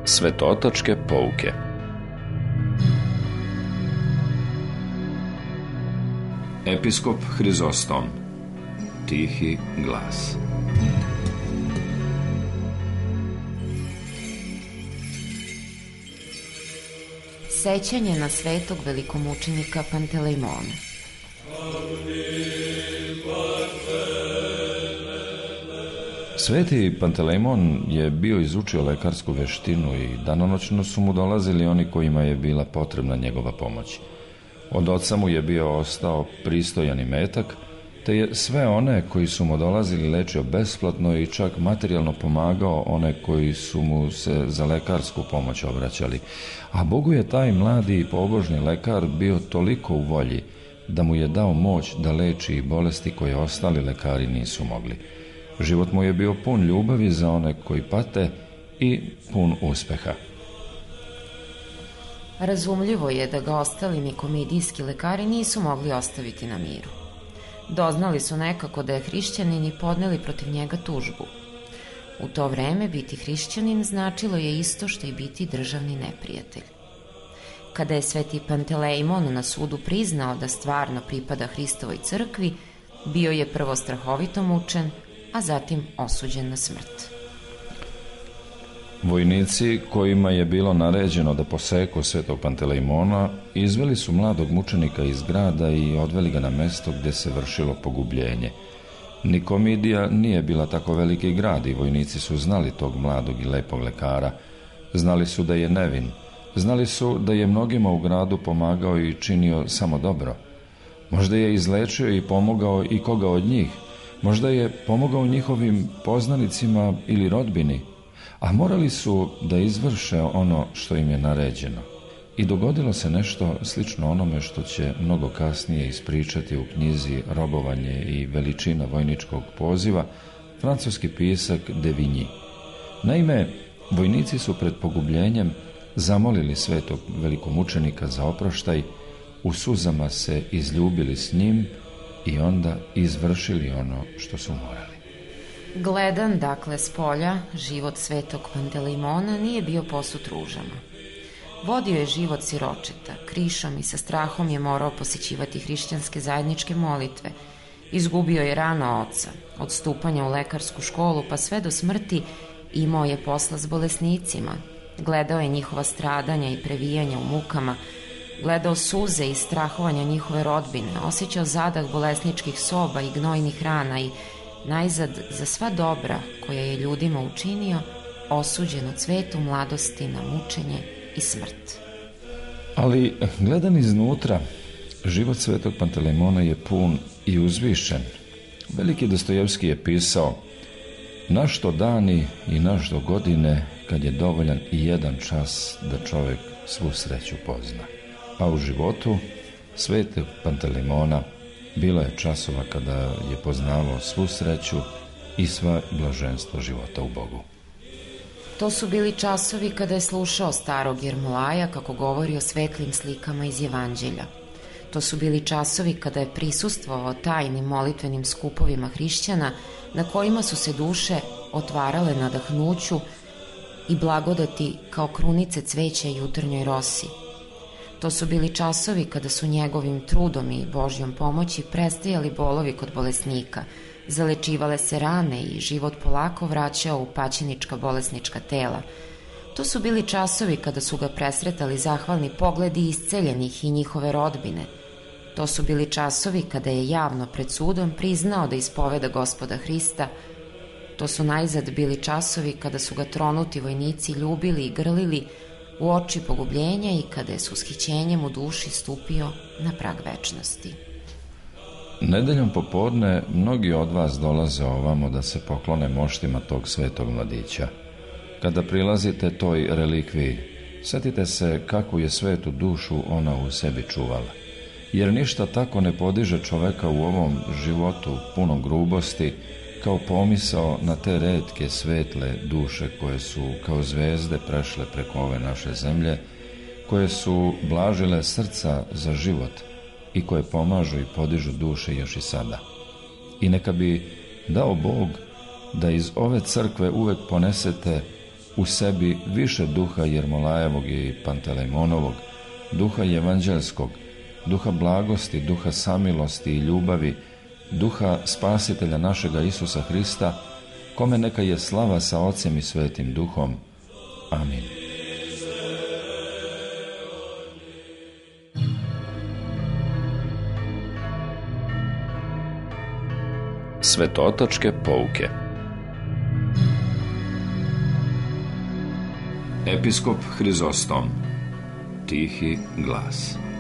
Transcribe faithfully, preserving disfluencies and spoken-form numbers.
Svetotačke pouke. Episkop Hrizostom. Tihi glas. Sećanje na svetog velikomučenika Pantelejmona. Sveti Pantelejmon je bio izučio lekarsku veštinu i danonoćno su mu dolazili oni kojima je bila potrebna njegova pomoć. Od oca mu je bio ostao pristojan imetak, te je sve one koji su mu dolazili lečio besplatno i čak materijalno pomagao one koji su mu se za lekarsku pomoć obraćali. A Bogu je taj mladi i pobožni lekar bio toliko u volji da mu je dao moć da leči i bolesti koje ostali lekari nisu mogli. Život mu je bio pun ljubavi za one koji pate i pun uspeha. Razumljivo je da ga ostali nikomidijski lekari nisu mogli ostaviti na miru. Doznali su nekako da je hrišćanin i podneli protiv njega tužbu. U to vreme biti hrišćanin značilo je isto što i biti državni neprijatelj. Kada je sveti Pantelejmon na sudu priznao da stvarno pripada Hristovoj crkvi, bio je prvo strahovito mučen, a zatim osuđen na smrt. Vojnici kojima je bilo naređeno da poseku svetog Pantelejmona izveli su mladog mučenika iz grada i odveli ga na mesto gde se vršilo pogubljenje. Nikomidija nije bila tako veliki grad i vojnici su znali tog mladog i lepog lekara. Znali su da je nevin, znali su da je mnogima u gradu pomagao i činio samo dobro. Možda je izlečio i pomogao i koga od njih, možda je pomogao njihovim poznanicima ili rodbini, a morali su da izvrše ono što im je naređeno. I dogodilo se nešto slično onome što će mnogo kasnije ispričati u knjizi Robovanje i veličina vojničkog poziva francuski pisak de Vigny. Naime, vojnici su pred pogubljenjem zamolili svetog velikomučenika za oproštaj, u suzama se izljubili s njim i onda izvršili ono što su morali. Gledan, dakle, s polja, život svetog Pantelejmona nije bio posut ružama. Vodio je život siročeta, krišom i sa strahom je morao posjećivati hrišćanske zajedničke molitve. Izgubio je rano oca, od stupanja u lekarsku školu pa sve do smrti imao je posla s bolesnicima. Gledao je njihova stradanja i previjanja u mukama, gledao suze i strahovanja njihove rodbine, osjećao zadah bolesničkih soba i gnojnih rana i najzad za sva dobra koja je ljudima učinio, osuđen od cvetu mladosti na mučenje i smrt. Ali, gledan iznutra, život svetog Pantelejmona je pun i uzvišen. Veliki Dostojevski je pisao: našto dani i našto godine, kad je dovoljan i jedan čas da čovjek svu sreću pozna. A u životu svetog Pantelejmona bilo je časova kada je poznavao svu sreću i sva blaženstva života u Bogu. To su bili časovi kada je slušao starog Jermolaja kako govori o svetlim slikama iz Evanđelja. To su bili časovi kada je prisustvovao tajnim molitvenim skupovima hrišćana na kojima su se duše otvarale nadahnuću i blagodati kao krunice cveća i jutarnjoj rosi. To su bili časovi kada su njegovim trudom i Božjom pomoći prestajali bolovi kod bolesnika, zalečivale se rane i život polako vraćao u paćenička bolesnička tela. To su bili časovi kada su ga presretali zahvalni pogledi isceljenih i njihove rodbine. To su bili časovi kada je javno pred sudom priznao da ispoveda Gospoda Hrista. To su najzad bili časovi kada su ga tronuti vojnici ljubili i grlili u oči pogubljenja i kada je s ushićenjem u duši stupio na prag večnosti. Nedeljom popodne mnogi od vas dolaze ovamo da se poklone moštima tog svetog mladića. Kada prilazite toj relikviji, setite se kakvu je svetu dušu ona u sebi čuvala. Jer ništa tako ne podiže čoveka u ovom životu punom grubosti kao pomisao na te retke svetle duše koje su kao zvezde prešle preko ove naše zemlje, koje su blažile srca za život i koje pomažu i podižu duše još i sada. I neka bi dao Bog da iz ove crkve uvek ponesete u sebi više duha Jermolajevog i Pantelejmonovog, duha evanđelskog, duha blagosti, duha samilosti i ljubavi, duha spasitelja našega Isusa Hrista, kome neka je slava sa Ocem i Svetim Duhom. Amin. Svetotačke pouke. Episkop Hrizostom. Tihi glas.